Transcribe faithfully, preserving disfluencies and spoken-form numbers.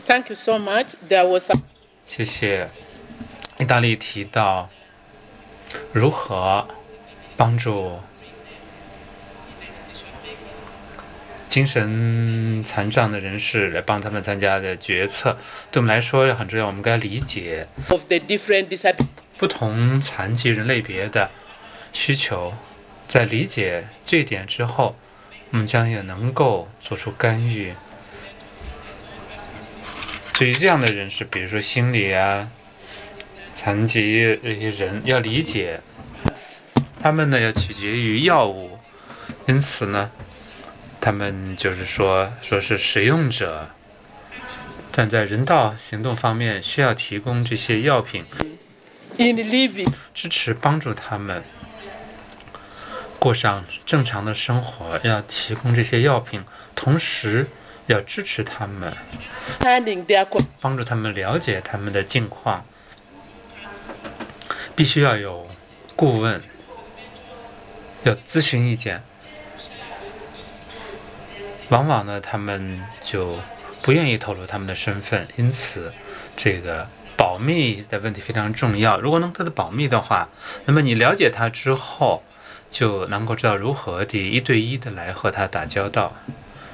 Thank you so much. There was a 谢谢。意大利提到如何帮助精神残障的人士来帮他们参加的决策，对我们来说很重要。我们该理解 of the different disabilities. 不同残疾人类别的需求，在理解这一点之后，我们将也能够做出干预。对于这样的人士，比如说心理啊、残疾这些人，要理解他们呢要取决于药物，因此呢，他们就是说说是使用者，但在人道行动方面需要提供这些药品， In living 支持帮助他们过上正常的生活，要提供这些药品，同时要支持他们， handling their co- 帮助他们了解他们的境况，必须要有顾问，要咨询意见。往往呢，他们就不愿意透露他们的身份，因此这个保密的问题非常重要。如果能得到保密的话，那么你了解他之后，就能够知道如何的一对一的来和他打交道。